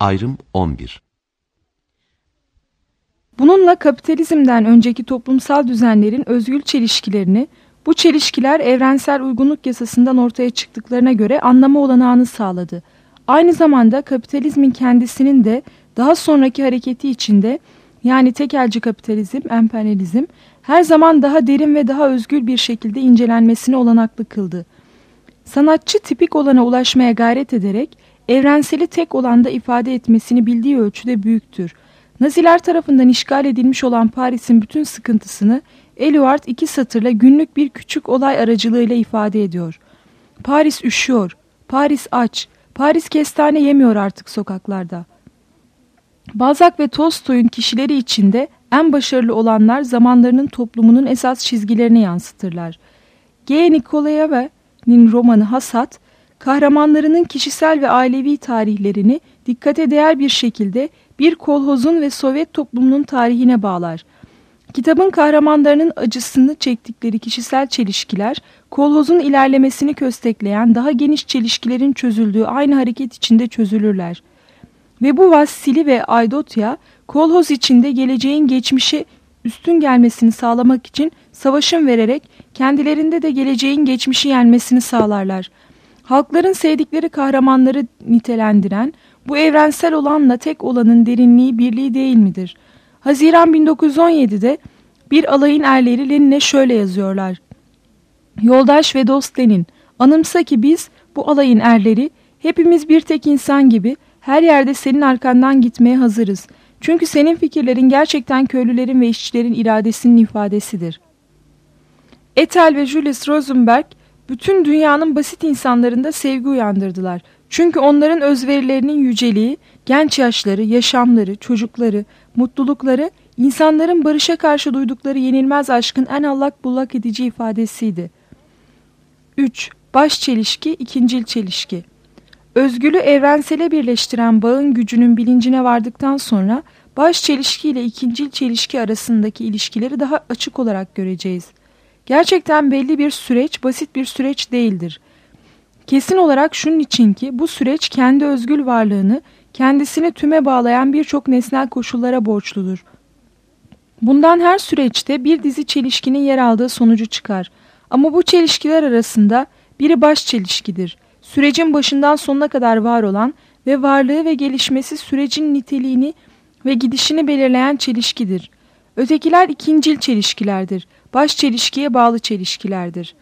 Ayrım 11. Bununla kapitalizmden önceki toplumsal düzenlerin özgül çelişkilerini, bu çelişkiler evrensel uygunluk yasasından ortaya çıktıklarına göre anlama olanağını sağladı. Aynı zamanda kapitalizmin kendisinin de daha sonraki hareketi içinde, yani tekelci kapitalizm, emperyalizm, her zaman daha derin ve daha özgül bir şekilde incelenmesini olanaklı kıldı. Sanatçı tipik olana ulaşmaya gayret ederek, evrenseli tek olanda ifade etmesini bildiği ölçüde büyüktür. Naziler tarafından işgal edilmiş olan Paris'in bütün sıkıntısını Eluard iki satırla günlük bir küçük olay aracılığıyla ifade ediyor. Paris üşüyor, Paris aç, Paris kestane yemiyor artık sokaklarda. Balzac ve Tolstoy'un kişileri içinde en başarılı olanlar zamanlarının toplumunun esas çizgilerini yansıtırlar. G. Nikolayeva'nın romanı Hasat, kahramanlarının kişisel ve ailevi tarihlerini dikkate değer bir şekilde bir kolhozun ve Sovyet toplumunun tarihine bağlar. Kitabın kahramanlarının acısını çektikleri kişisel çelişkiler, kolhozun ilerlemesini köstekleyen daha geniş çelişkilerin çözüldüğü aynı hareket içinde çözülürler. Ve bu Vassili ve Aydotya, kolhoz içinde geleceğin geçmişe üstün gelmesini sağlamak için savaşın vererek kendilerinde de geleceğin geçmişi yenmesini sağlarlar. Halkların sevdikleri kahramanları nitelendiren, bu evrensel olanla tek olanın derinliği birliği değil midir? Haziran 1917'de bir alayın erleri Lenin'e şöyle yazıyorlar. Yoldaş ve dost Lenin, anımsa ki biz, bu alayın erleri, hepimiz bir tek insan gibi her yerde senin arkandan gitmeye hazırız. Çünkü senin fikirlerin gerçekten köylülerin ve işçilerin iradesinin ifadesidir. Ethel ve Julius Rosenberg, bütün dünyanın basit insanlarında sevgi uyandırdılar. Çünkü onların özverilerinin yüceliği, genç yaşları, yaşamları, çocukları, mutlulukları, insanların barışa karşı duydukları yenilmez aşkın en allak bullak edici ifadesiydi. 3. Baş çelişki, ikincil çelişki. Özgülü evrensele birleştiren bağın gücünün bilincine vardıktan sonra baş çelişki ile ikincil çelişki arasındaki ilişkileri daha açık olarak göreceğiz. Gerçekten belli bir süreç, basit bir süreç değildir. Kesin olarak şunun için ki bu süreç kendi özgül varlığını, kendisini tüme bağlayan birçok nesnel koşullara borçludur. Bundan her süreçte bir dizi çelişkinin yer aldığı sonucu çıkar. Ama bu çelişkiler arasında biri baş çelişkidir. Sürecin başından sonuna kadar var olan ve varlığı ve gelişmesi sürecin niteliğini ve gidişini belirleyen çelişkidir. Ötekiler ikincil çelişkilerdir. Baş çelişkiye bağlı çelişkilerdir.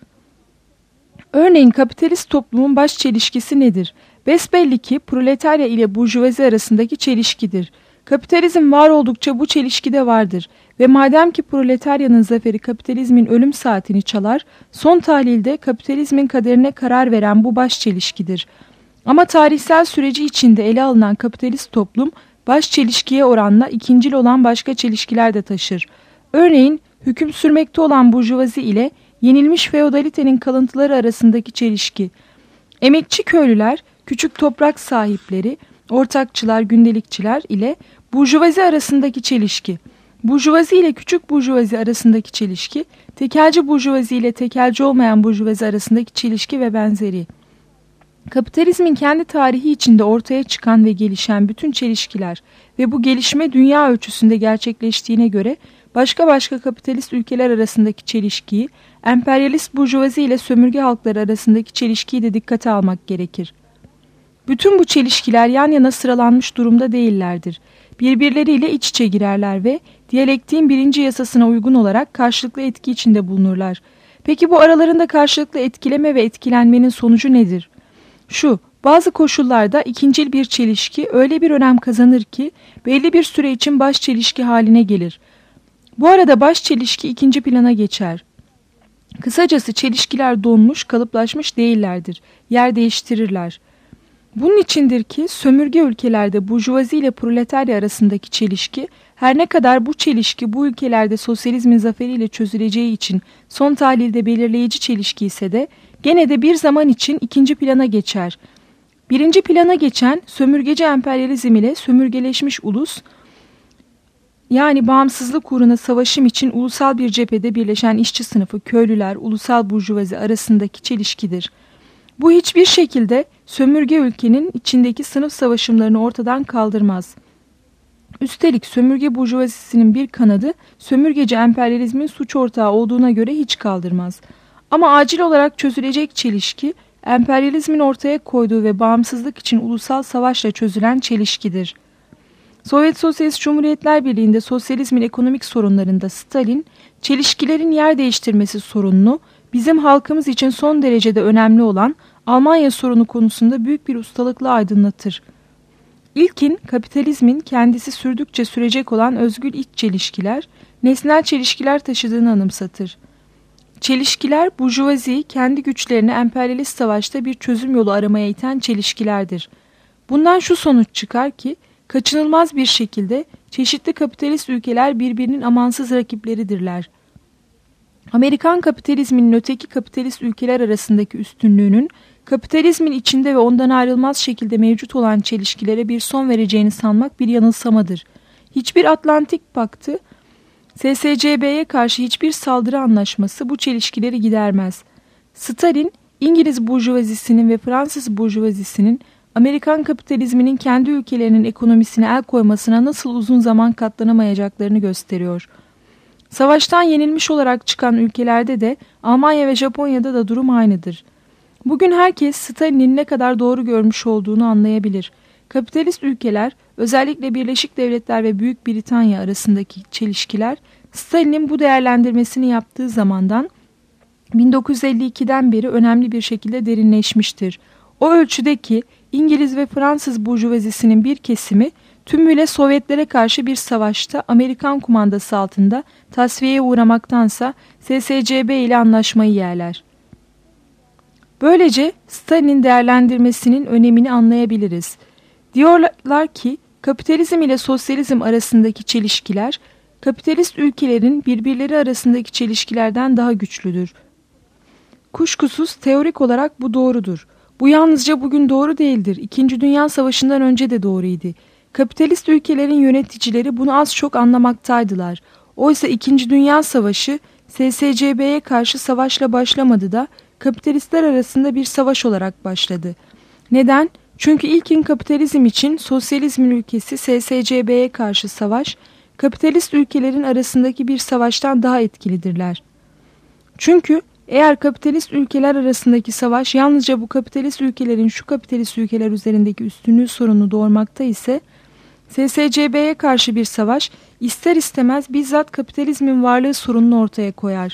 Örneğin kapitalist toplumun baş çelişkisi nedir? Besbelli ki proletarya ile burjuvazi arasındaki çelişkidir. Kapitalizm var oldukça bu çelişki de vardır ve madem ki proletaryanın zaferi kapitalizmin ölüm saatini çalar, son tahlilde kapitalizmin kaderine karar veren bu baş çelişkidir. Ama tarihsel süreci içinde ele alınan kapitalist toplum baş çelişkiye oranla ikincil olan başka çelişkiler de taşır. Örneğin hüküm sürmekte olan burjuvazi ile yenilmiş feodalitenin kalıntıları arasındaki çelişki. Emekçi köylüler, küçük toprak sahipleri, ortakçılar, gündelikçiler ile burjuvazi arasındaki çelişki. Burjuvazi ile küçük burjuvazi arasındaki çelişki, tekelci burjuvazi ile tekelci olmayan burjuvazi arasındaki çelişki ve benzeri. Kapitalizmin kendi tarihi içinde ortaya çıkan ve gelişen bütün çelişkiler ve bu gelişme dünya ölçüsünde gerçekleştiğine göre başka kapitalist ülkeler arasındaki çelişkiyi, emperyalist burjuvazi ile sömürge halkları arasındaki çelişkiyi de dikkate almak gerekir. Bütün bu çelişkiler yan yana sıralanmış durumda değillerdir. Birbirleriyle iç içe girerler ve diyalektiğin birinci yasasına uygun olarak karşılıklı etki içinde bulunurlar. Peki bu aralarında karşılıklı etkileme ve etkilenmenin sonucu nedir? Şu, bazı koşullarda ikincil bir çelişki öyle bir önem kazanır ki belli bir süre için baş çelişki haline gelir. Bu arada baş çelişki ikinci plana geçer. Kısacası çelişkiler donmuş, kalıplaşmış değillerdir. Yer değiştirirler. Bunun içindir ki sömürge ülkelerde burjuvazi ile proletarya arasındaki çelişki, her ne kadar bu çelişki bu ülkelerde sosyalizmin zaferiyle çözüleceği için son tahlilde belirleyici çelişki ise de gene de bir zaman için ikinci plana geçer. Birinci plana geçen sömürgeci emperyalizm ile sömürgeleşmiş ulus, yani bağımsızlık uğruna savaşım için ulusal bir cephede birleşen işçi sınıfı, köylüler, ulusal burjuvazi arasındaki çelişkidir. Bu hiçbir şekilde sömürge ülkenin içindeki sınıf savaşımlarını ortadan kaldırmaz. Üstelik sömürge burjuvazisinin bir kanadı sömürgeci emperyalizmin suç ortağı olduğuna göre hiç kaldırmaz. Ama acil olarak çözülecek çelişki, emperyalizmin ortaya koyduğu ve bağımsızlık için ulusal savaşla çözülen çelişkidir. Sovyet Sosyalist Cumhuriyetler Birliği'nde sosyalizmin ekonomik sorunlarında Stalin, çelişkilerin yer değiştirmesi sorununu bizim halkımız için son derecede önemli olan Almanya sorunu konusunda büyük bir ustalıkla aydınlatır. İlkin, kapitalizmin kendisi sürdükçe sürecek olan özgür iç çelişkiler, nesnel çelişkiler taşıdığını anımsatır. Çelişkiler, burjuvaziyi kendi güçlerini emperyalist savaşta bir çözüm yolu aramaya iten çelişkilerdir. Bundan şu sonuç çıkar ki, kaçınılmaz bir şekilde çeşitli kapitalist ülkeler birbirinin amansız rakipleridirler. Amerikan kapitalizminin öteki kapitalist ülkeler arasındaki üstünlüğünün, kapitalizmin içinde ve ondan ayrılmaz şekilde mevcut olan çelişkilere bir son vereceğini sanmak bir yanılsamadır. Hiçbir Atlantik Paktı, SSCB'ye karşı hiçbir saldırı anlaşması bu çelişkileri gidermez. Stalin, İngiliz burjuvazisinin ve Fransız burjuvazisinin Amerikan kapitalizminin kendi ülkelerinin ekonomisine el koymasına nasıl uzun zaman katlanamayacaklarını gösteriyor. Savaştan yenilmiş olarak çıkan ülkelerde de Almanya ve Japonya'da da durum aynıdır. Bugün herkes Stalin'in ne kadar doğru görmüş olduğunu anlayabilir. Kapitalist ülkeler, özellikle Birleşik Devletler ve Büyük Britanya arasındaki çelişkiler, Stalin'in bu değerlendirmesini yaptığı zamandan 1952'den beri önemli bir şekilde derinleşmiştir. O ölçüde ki İngiliz ve Fransız burjuvazisinin bir kesimi tümüyle Sovyetlere karşı bir savaşta Amerikan kumandası altında tasfiyeye uğramaktansa SSCB ile anlaşmayı yerler. Böylece Stalin'in değerlendirmesinin önemini anlayabiliriz. Diyorlar ki kapitalizm ile sosyalizm arasındaki çelişkiler, kapitalist ülkelerin birbirleri arasındaki çelişkilerden daha güçlüdür. Kuşkusuz teorik olarak bu doğrudur. Bu yalnızca bugün doğru değildir. İkinci Dünya Savaşı'ndan önce de doğruydu. Kapitalist ülkelerin yöneticileri bunu az çok anlamaktaydılar. Oysa İkinci Dünya Savaşı SSCB'ye karşı savaşla başlamadı da kapitalistler arasında bir savaş olarak başladı. Neden? Çünkü ilkin kapitalizm için sosyalizmin ülkesi SSCB'ye karşı savaş, kapitalist ülkelerin arasındaki bir savaştan daha etkilidirler. Çünkü eğer kapitalist ülkeler arasındaki savaş yalnızca bu kapitalist ülkelerin şu kapitalist ülkeler üzerindeki üstünlüğü sorunu doğurmakta ise, SSCB'ye karşı bir savaş ister istemez bizzat kapitalizmin varlığı sorununu ortaya koyar.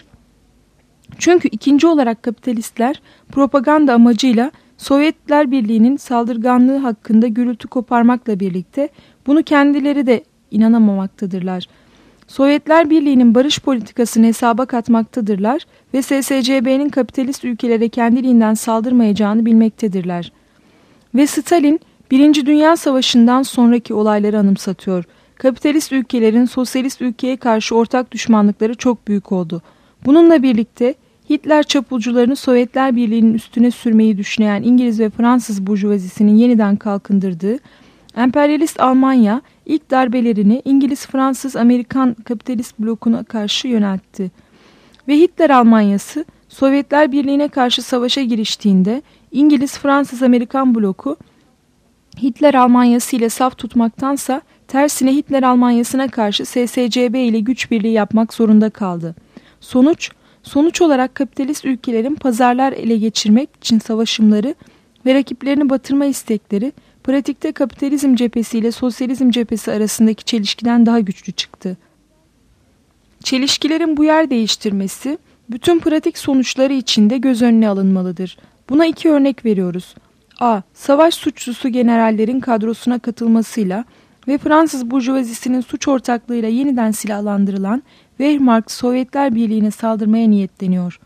Çünkü ikinci olarak kapitalistler propaganda amacıyla Sovyetler Birliği'nin saldırganlığı hakkında gürültü koparmakla birlikte bunu kendileri de inanamamaktadırlar. Sovyetler Birliği'nin barış politikasını hesaba katmaktadırlar ve SSCB'nin kapitalist ülkelere kendiliğinden saldırmayacağını bilmektedirler. Ve Stalin, Birinci Dünya Savaşı'ndan sonraki olayları anımsatıyor. Kapitalist ülkelerin sosyalist ülkeye karşı ortak düşmanlıkları çok büyük oldu. Bununla birlikte Hitler çapulcularını Sovyetler Birliği'nin üstüne sürmeyi düşünen İngiliz ve Fransız burjuvazisinin yeniden kalkındırdığı, emperyalist Almanya ilk darbelerini İngiliz, Fransız, Amerikan kapitalist blokuna karşı yöneltti. Ve Hitler Almanyası Sovyetler Birliği'ne karşı savaşa giriştiğinde İngiliz, Fransız, Amerikan bloku Hitler Almanyası ile saf tutmaktansa tersine Hitler Almanyası'na karşı SSCB ile güç birliği yapmak zorunda kaldı. Sonuç olarak kapitalist ülkelerin pazarlar ele geçirmek için savaşımları ve rakiplerini batırma istekleri pratikte kapitalizm cephesi ile sosyalizm cephesi arasındaki çelişkiden daha güçlü çıktı. Çelişkilerin bu yer değiştirmesi bütün pratik sonuçları içinde göz önüne alınmalıdır. Buna iki örnek veriyoruz. A. Savaş suçlusu generallerin kadrosuna katılmasıyla ve Fransız burjuvazisinin suç ortaklığıyla yeniden silahlandırılan Wehrmacht Sovyetler Birliği'ne saldırmaya niyetleniyor.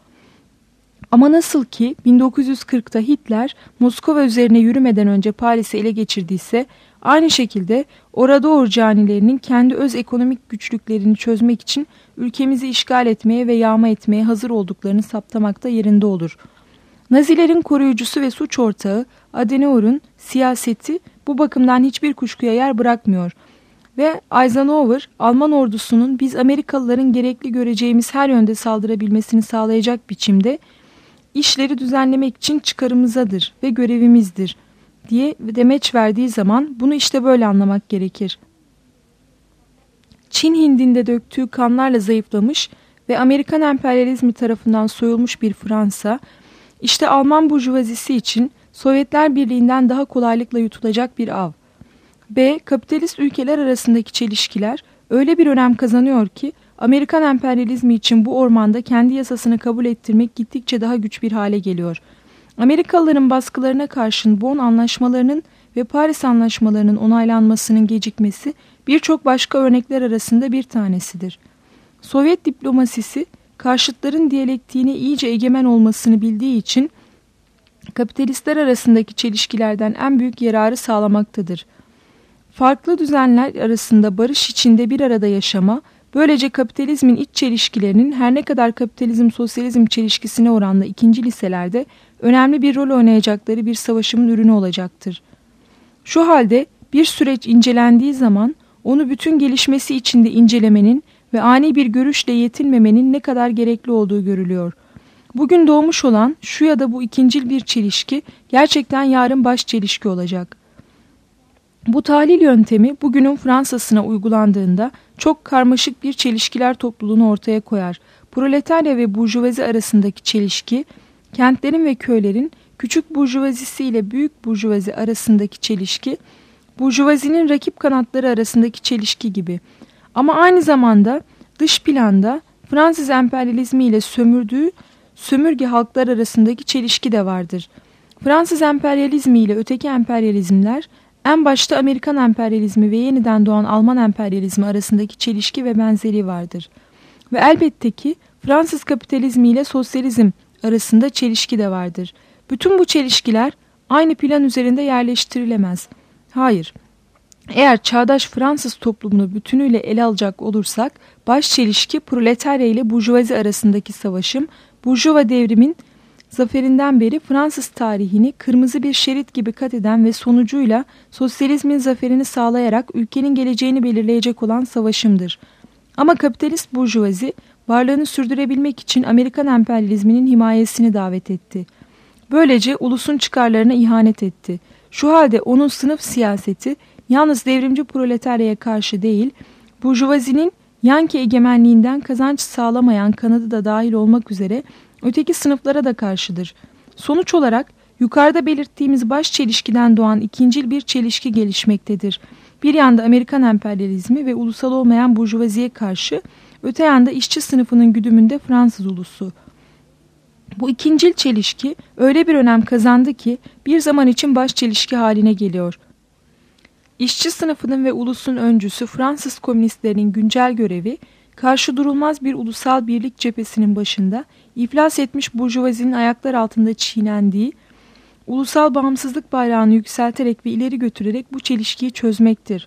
Ama nasıl ki 1940'ta Hitler Moskova üzerine yürümeden önce Paris'i ele geçirdiyse, aynı şekilde Oradour canilerinin kendi öz ekonomik güçlüklerini çözmek için ülkemizi işgal etmeye ve yağma etmeye hazır olduklarını saptamakta yerinde olur. Nazilerin koruyucusu ve suç ortağı Adenauer'un siyaseti bu bakımdan hiçbir kuşkuya yer bırakmıyor. Ve Eisenhower, Alman ordusunun biz Amerikalıların gerekli göreceğimiz her yönde saldırabilmesini sağlayacak biçimde işleri düzenlemek için çıkarımızadır ve görevimizdir. diye demeç verdiği zaman bunu işte böyle anlamak gerekir. Çin Hindi'nde döktüğü kanlarla zayıflamış ve Amerikan emperyalizmi tarafından soyulmuş bir Fransa, işte Alman burjuvazisi için Sovyetler Birliği'nden daha kolaylıkla yutulacak bir av. B. Kapitalist ülkeler arasındaki çelişkiler öyle bir önem kazanıyor ki Amerikan emperyalizmi için bu ormanda kendi yasasını kabul ettirmek gittikçe daha güç bir hale geliyor. Amerikalıların baskılarına karşın Bonn anlaşmalarının ve Paris anlaşmalarının onaylanmasının gecikmesi birçok başka örnekler arasında bir tanesidir. Sovyet diplomasisi karşıtların diyalektiğine iyice egemen olmasını bildiği için kapitalistler arasındaki çelişkilerden en büyük yararı sağlamaktadır. Farklı düzenler arasında barış içinde bir arada yaşama, böylece kapitalizmin iç çelişkilerinin her ne kadar kapitalizm-sosyalizm çelişkisine oranla ikinci liselerde önemli bir rol oynayacakları bir savaşımın ürünü olacaktır. Şu halde bir süreç incelendiği zaman onu bütün gelişmesi içinde incelemenin ve ani bir görüşle yetinmemenin ne kadar gerekli olduğu görülüyor. Bugün doğmuş olan şu ya da bu ikincil bir çelişki gerçekten yarın baş çelişki olacak. Bu tahlil yöntemi bugünün Fransa'sına uygulandığında çok karmaşık bir çelişkiler topluluğunu ortaya koyar. Proletarya ve burjuvazi arasındaki çelişki, kentlerin ve köylerin küçük burjuvazisi ile büyük burjuvazi arasındaki çelişki, burjuvazinin rakip kanatları arasındaki çelişki gibi. Ama aynı zamanda dış planda Fransız emperyalizmi ile sömürge halklar arasındaki çelişki de vardır. Fransız emperyalizmi ile öteki emperyalizmler, en başta Amerikan emperyalizmi ve yeniden doğan Alman emperyalizmi arasındaki çelişki ve benzeri vardır. Ve elbette ki Fransız kapitalizmi ile sosyalizm arasında çelişki de vardır. Bütün bu çelişkiler aynı plan üzerinde yerleştirilemez. Hayır. Eğer çağdaş Fransız toplumunu bütünüyle ele alacak olursak, baş çelişki proletarya ile burjuvazi arasındaki savaşım, burjuva devrimin zaferinden beri Fransız tarihini kırmızı bir şerit gibi kat eden ve sonucuyla sosyalizmin zaferini sağlayarak ülkenin geleceğini belirleyecek olan savaşımdır. Ama kapitalist burjuvazi varlığını sürdürebilmek için Amerikan emperyalizminin himayesini davet etti. Böylece ulusun çıkarlarına ihanet etti. Şu halde onun sınıf siyaseti yalnız devrimci proletaryaya karşı değil, burjuvazinin Yanki egemenliğinden kazanç sağlamayan kanadı da dahil olmak üzere öteki sınıflara da karşıdır. Sonuç olarak yukarıda belirttiğimiz baş çelişkiden doğan ikincil bir çelişki gelişmektedir. Bir yanda Amerikan emperyalizmi ve ulusal olmayan burjuvaziye karşı, öte yanda işçi sınıfının güdümünde Fransız ulusu. Bu ikincil çelişki öyle bir önem kazandı ki bir zaman için baş çelişki haline geliyor. İşçi sınıfının ve ulusun öncüsü Fransız komünistlerinin güncel görevi, karşı durulmaz bir ulusal birlik cephesinin başında iflas etmiş burjuvazinin ayaklar altında çiğnendiği, ulusal bağımsızlık bayrağını yükselterek ve ileri götürerek bu çelişkiyi çözmektir.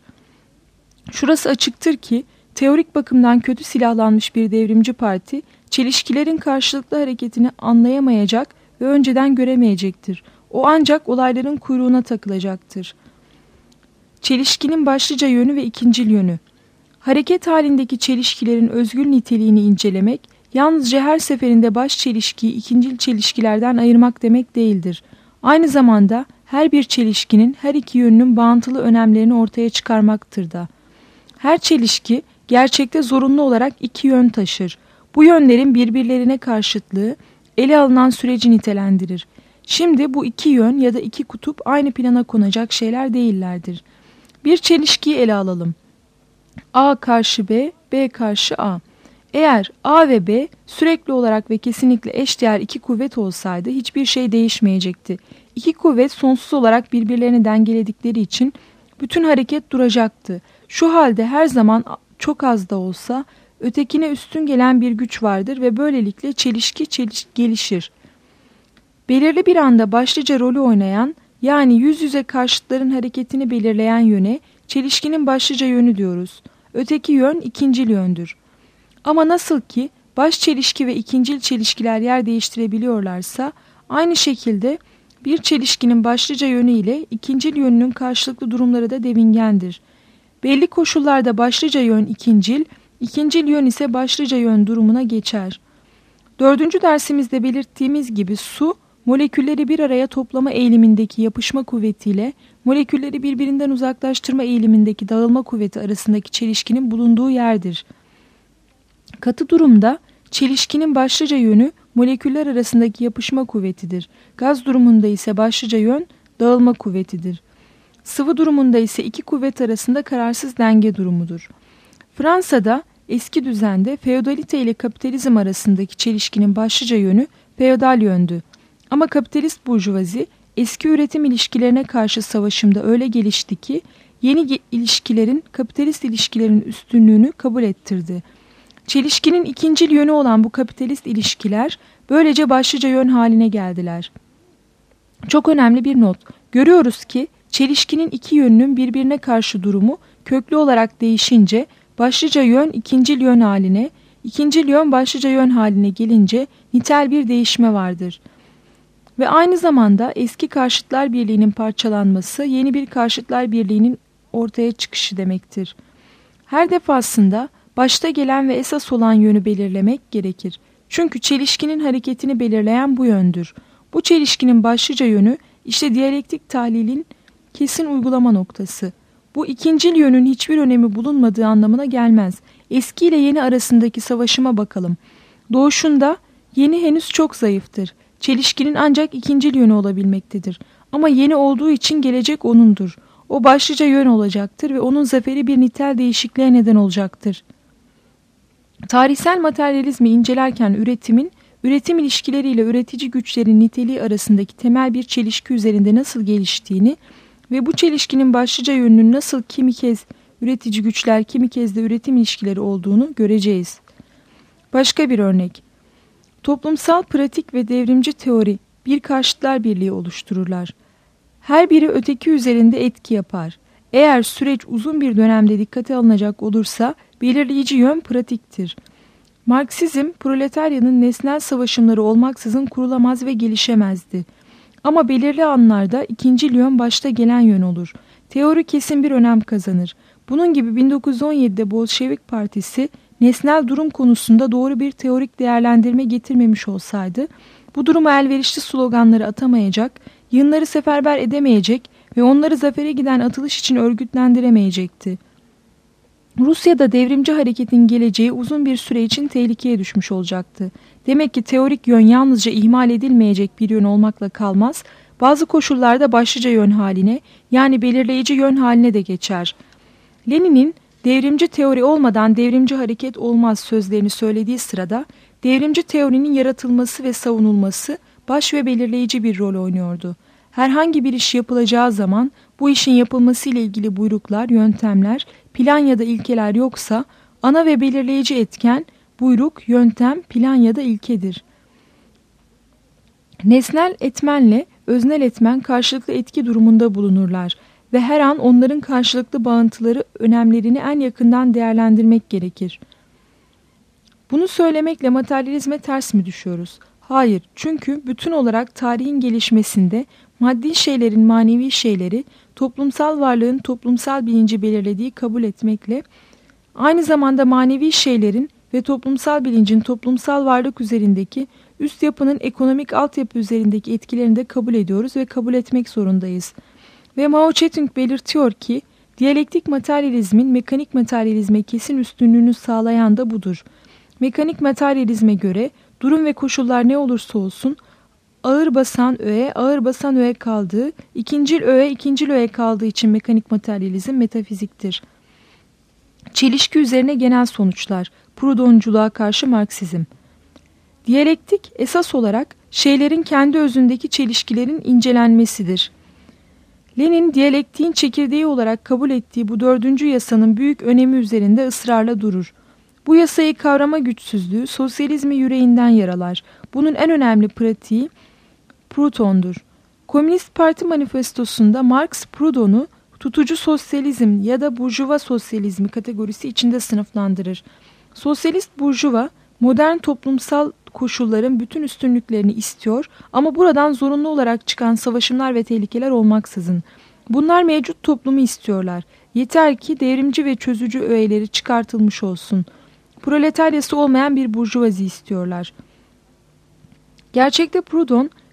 Şurası açıktır ki, teorik bakımdan kötü silahlanmış bir devrimci parti, çelişkilerin karşılıklı hareketini anlayamayacak ve önceden göremeyecektir. O ancak olayların kuyruğuna takılacaktır. Çelişkinin başlıca yönü ve ikincil yönü. Hareket halindeki çelişkilerin özgül niteliğini incelemek, yalnızca her seferinde baş çelişkiyi ikincil çelişkilerden ayırmak demek değildir. Aynı zamanda her bir çelişkinin her iki yönünün bağıntılı önemlerini ortaya çıkarmaktır da. Her çelişki gerçekte zorunlu olarak iki yön taşır. Bu yönlerin birbirlerine karşıtlığı ele alınan süreci nitelendirir. Şimdi bu iki yön ya da iki kutup aynı plana konacak şeyler değillerdir. Bir çelişkiyi ele alalım. A karşı B, B karşı A. Eğer A ve B sürekli olarak ve kesinlikle eşdeğer iki kuvvet olsaydı hiçbir şey değişmeyecekti. İki kuvvet sonsuz olarak birbirlerini dengeledikleri için bütün hareket duracaktı. Şu halde her zaman çok az da olsa ötekine üstün gelen bir güç vardır ve böylelikle çelişki gelişir. Belirli bir anda başlıca rolü oynayan, yani yüz yüze karşıtların hareketini belirleyen yöne çelişkinin başlıca yönü diyoruz. Öteki yön ikincil yöndür. Ama nasıl ki baş çelişki ve ikincil çelişkiler yer değiştirebiliyorlarsa, aynı şekilde bir çelişkinin başlıca yönü ile ikincil yönünün karşılıklı durumları da devingendir. Belli koşullarda başlıca yön ikincil, ikincil yön ise başlıca yön durumuna geçer. 4. dersimizde belirttiğimiz gibi su, molekülleri bir araya toplama eğilimindeki yapışma kuvvetiyle molekülleri birbirinden uzaklaştırma eğilimindeki dağılma kuvveti arasındaki çelişkinin bulunduğu yerdir. Katı durumda çelişkinin başlıca yönü moleküller arasındaki yapışma kuvvetidir. Gaz durumunda ise başlıca yön dağılma kuvvetidir. Sıvı durumunda ise iki kuvvet arasında kararsız denge durumudur. Fransa'da eski düzende feodalite ile kapitalizm arasındaki çelişkinin başlıca yönü feodal yöndü. Ama kapitalist burjuvazi eski üretim ilişkilerine karşı savaşımda öyle gelişti ki yeni ilişkilerin kapitalist ilişkilerin üstünlüğünü kabul ettirdi. Çelişkinin ikincil yönü olan bu kapitalist ilişkiler böylece başlıca yön haline geldiler. Çok önemli bir not. Görüyoruz ki çelişkinin iki yönünün birbirine karşı durumu köklü olarak değişince başlıca yön ikincil yön haline, ikincil yön başlıca yön haline gelince nitel bir değişme vardır. Ve aynı zamanda eski karşıtlar birliğinin parçalanması yeni bir karşıtlar birliğinin ortaya çıkışı demektir. Her defasında başta gelen ve esas olan yönü belirlemek gerekir. Çünkü çelişkinin hareketini belirleyen bu yöndür. Bu çelişkinin başlıca yönü işte diyalektik tahlilin kesin uygulama noktası. Bu ikincil yönün hiçbir önemi bulunmadığı anlamına gelmez. Eski ile yeni arasındaki savaşıma bakalım. Doğuşunda yeni henüz çok zayıftır. Çelişkinin ancak ikincil yönü olabilmektedir. Ama yeni olduğu için gelecek onundur. O başlıca yön olacaktır ve onun zaferi bir nitel değişikliğe neden olacaktır. Tarihsel materyalizmi incelerken üretim ilişkileriyle üretici güçlerin niteliği arasındaki temel bir çelişki üzerinde nasıl geliştiğini ve bu çelişkinin başlıca yönünün nasıl kimi kez üretici güçler, kimi kez de üretim ilişkileri olduğunu göreceğiz. Başka bir örnek. Toplumsal pratik ve devrimci teori bir karşıtlar birliği oluştururlar. Her biri öteki üzerinde etki yapar. Eğer süreç uzun bir dönemde dikkate alınacak olursa belirleyici yön pratiktir. Marksizm, proletaryanın nesnel savaşımları olmaksızın kurulamaz ve gelişemezdi. Ama belirli anlarda ikincil yön başta gelen yön olur. Teori kesin bir önem kazanır. Bunun gibi 1917'de Bolşevik Partisi nesnel durum konusunda doğru bir teorik değerlendirme getirmemiş olsaydı, bu duruma elverişli sloganları atamayacak, yığınları seferber edemeyecek ve onları zafere giden atılış için örgütlendiremeyecekti. Rusya'da devrimci hareketin geleceği uzun bir süre için tehlikeye düşmüş olacaktı. Demek ki teorik yön yalnızca ihmal edilmeyecek bir yön olmakla kalmaz, bazı koşullarda başlıca yön haline, yani belirleyici yön haline de geçer. Lenin'in devrimci teori olmadan devrimci hareket olmaz sözlerini söylediği sırada, devrimci teorinin yaratılması ve savunulması baş ve belirleyici bir rol oynuyordu. Herhangi bir iş yapılacağı zaman bu işin yapılması ile ilgili buyruklar, yöntemler, plan ya da ilkeler yoksa ana ve belirleyici etken buyruk, yöntem, plan ya da ilkedir. Nesnel etmenle öznel etmen karşılıklı etki durumunda bulunurlar ve her an onların karşılıklı bağıntıları önemlerini en yakından değerlendirmek gerekir. Bunu söylemekle materyalizme ters mi düşüyoruz? Hayır, çünkü bütün olarak tarihin gelişmesinde maddi şeylerin manevi şeyleri, toplumsal varlığın toplumsal bilinci belirlediği kabul etmekle, aynı zamanda manevi şeylerin ve toplumsal bilincin toplumsal varlık üzerindeki üst yapının ekonomik altyapı üzerindeki etkilerini de kabul ediyoruz ve kabul etmek zorundayız. Ve Mao Tse-tung belirtiyor ki, diyalektik materyalizmin mekanik materyalizme kesin üstünlüğünü sağlayan da budur. Mekanik materyalizme göre durum ve koşullar ne olursa olsun, ağır basan öğe kaldığı, ikincil öğe kaldığı için mekanik materyalizm metafiziktir. Çelişki üzerine genel sonuçlar, Proudhonculuğa karşı Marksizm. Diyalektik esas olarak şeylerin kendi özündeki çelişkilerin incelenmesidir. Lenin diyalektiğin çekirdeği olarak kabul ettiği bu dördüncü yasanın büyük önemi üzerinde ısrarla durur. Bu yasayı kavrama güçsüzlüğü sosyalizmi yüreğinden yaralar. Bunun en önemli pratiği Proudhon'dur. Komünist Parti manifestosunda Marx Proudhon'u tutucu sosyalizm ya da burjuva sosyalizmi kategorisi içinde sınıflandırır. Sosyalist burjuva modern toplumsal koşulların bütün üstünlüklerini istiyor ama buradan zorunlu olarak çıkan savaşımlar ve tehlikeler olmaksızın. Bunlar mevcut toplumu istiyorlar. Yeter ki devrimci ve çözücü öğeleri çıkartılmış olsun. Proletaryası olmayan bir burjuvazi istiyorlar. Gerçekte Proudhon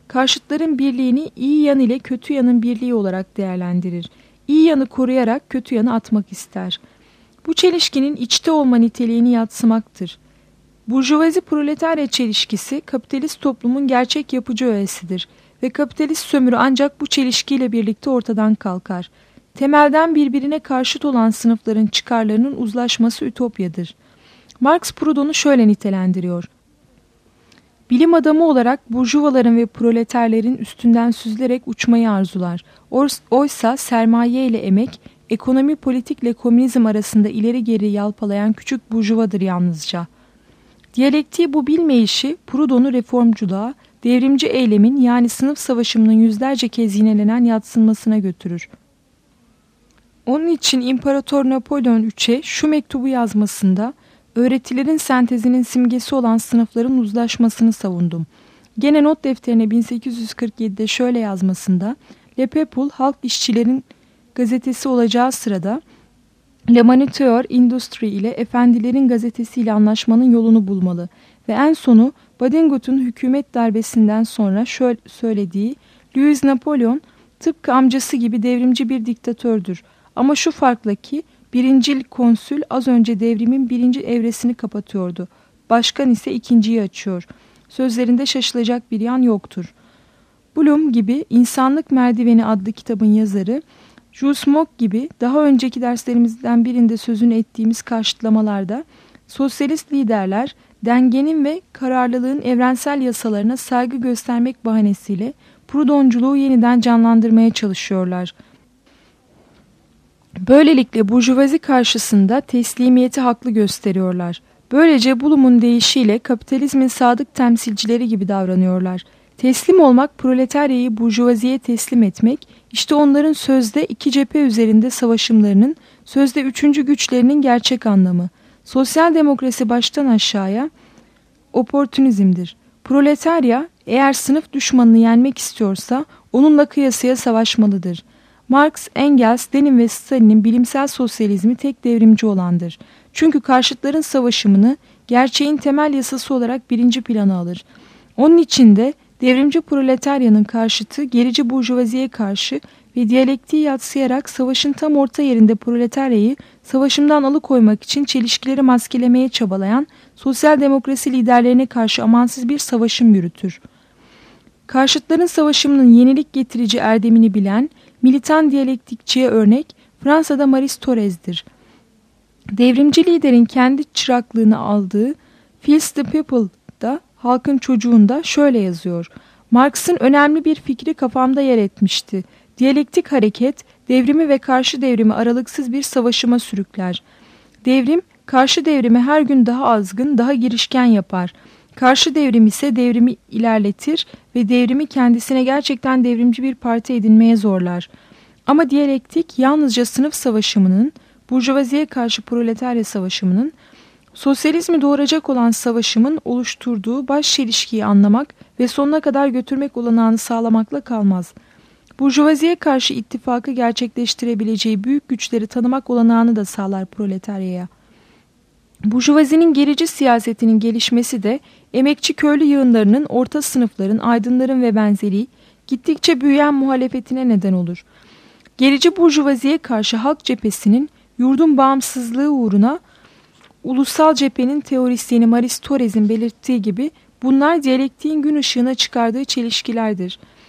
karşıtların birliğini iyi yan ile kötü yanın birliği olarak değerlendirir. İyi yanı koruyarak kötü yanı atmak ister. Bu çelişkinin içte olma niteliğini yadsımaktır. Burjuvazi proletarya çelişkisi kapitalist toplumun gerçek yapıcı öğesidir ve kapitalist sömürü ancak bu çelişkiyle birlikte ortadan kalkar. Temelden birbirine karşıt olan sınıfların çıkarlarının uzlaşması ütopyadır. Marx Proudhon'u şöyle nitelendiriyor. Bilim adamı olarak burjuvaların ve proleterlerin üstünden süzülerek uçmayı arzular. Oysa sermaye ile emek, ekonomi politikle komünizm arasında ileri geri yalpalayan küçük burjuvadır yalnızca. Diyalektiği bu bilmeyişi Proudhon'u reformculuğa, devrimci eylemin yani sınıf savaşımının yüzlerce kez yinelenen yadsınmasına götürür. Onun için İmparator Napolyon III'e şu mektubu yazmasında öğretilerin sentezinin simgesi olan sınıfların uzlaşmasını savundum. Gene not defterine 1847'de şöyle yazmasında Le Peuple halk işçilerin gazetesi olacağı sırada Le Moniteur Industrie ile efendilerin gazetesiyle anlaşmanın yolunu bulmalı ve en sonu Badingot'un hükümet darbesinden sonra şöyle söylediği Louis Napoleon tıpkı amcası gibi devrimci bir diktatördür. Ama şu farkla ki birincil konsül az önce devrimin birinci evresini kapatıyordu. Başkan ise ikinciyi açıyor. Sözlerinde şaşılacak bir yan yoktur. Bloom gibi İnsanlık Merdiveni adlı kitabın yazarı, Jules Mock gibi daha önceki derslerimizden birinde sözünü ettiğimiz karşıtlamalarda sosyalist liderler dengenin ve kararlılığın evrensel yasalarına saygı göstermek bahanesiyle Proudhonculuğu yeniden canlandırmaya çalışıyorlar. Böylelikle burjuvazi karşısında teslimiyeti haklı gösteriyorlar. Böylece Bloom'un deyişiyle kapitalizmin sadık temsilcileri gibi davranıyorlar. Teslim olmak, proletaryayı burjuvaziye teslim etmek, işte onların sözde iki cephe üzerinde savaşımlarının, sözde üçüncü güçlerinin gerçek anlamı. Sosyal demokrasi baştan aşağıya oportunizmdir. Proletarya eğer sınıf düşmanını yenmek istiyorsa onunla kıyasıya savaşmalıdır. Marx, Engels, Lenin ve Stalin'in bilimsel sosyalizmi tek devrimci olandır. Çünkü karşıtların savaşımını gerçeğin temel yasası olarak birinci plana alır. Onun için de devrimci proletaryanın karşıtı gerici burjuvaziye karşı ve diyalektiği yadsıyarak savaşın tam orta yerinde proletaryayı savaşımdan alıkoymak için çelişkileri maskelemeye çabalayan sosyal demokrasi liderlerine karşı amansız bir savaşım yürütür. Karşıtların savaşımının yenilik getirici erdemini bilen militan diyalektikçiye örnek Fransa'da Maurice Thores'dir. Devrimci liderin kendi çıraklığını aldığı Fils the People'da Halkın Çocuğu'nda şöyle yazıyor. Marx'ın önemli bir fikri kafamda yer etmişti. Diyalektik hareket devrimi ve karşı devrimi aralıksız bir savaşıma sürükler. Devrim karşı devrimi her gün daha azgın, daha girişken yapar. Karşı devrim ise devrimi ilerletir ve devrimi kendisine gerçekten devrimci bir parti edinmeye zorlar. Ama diyalektik yalnızca sınıf savaşımının, burjuvaziye karşı proletarya savaşımının, sosyalizmi doğuracak olan savaşımın oluşturduğu baş çelişkiyi anlamak ve sonuna kadar götürmek olanağını sağlamakla kalmaz. Burjuvaziye karşı ittifakı gerçekleştirebileceği büyük güçleri tanımak olanağını da sağlar proletaryaya. Burjuvazinin gerici siyasetinin gelişmesi de emekçi köylü yığınlarının, orta sınıfların, aydınların ve benzeri gittikçe büyüyen muhalefetine neden olur. Gerici burjuvaziye karşı halk cephesinin yurdun bağımsızlığı uğruna ulusal cephenin teorisyeni Maurice Thores'in belirttiği gibi bunlar diyalektiğin gün ışığına çıkardığı çelişkilerdir.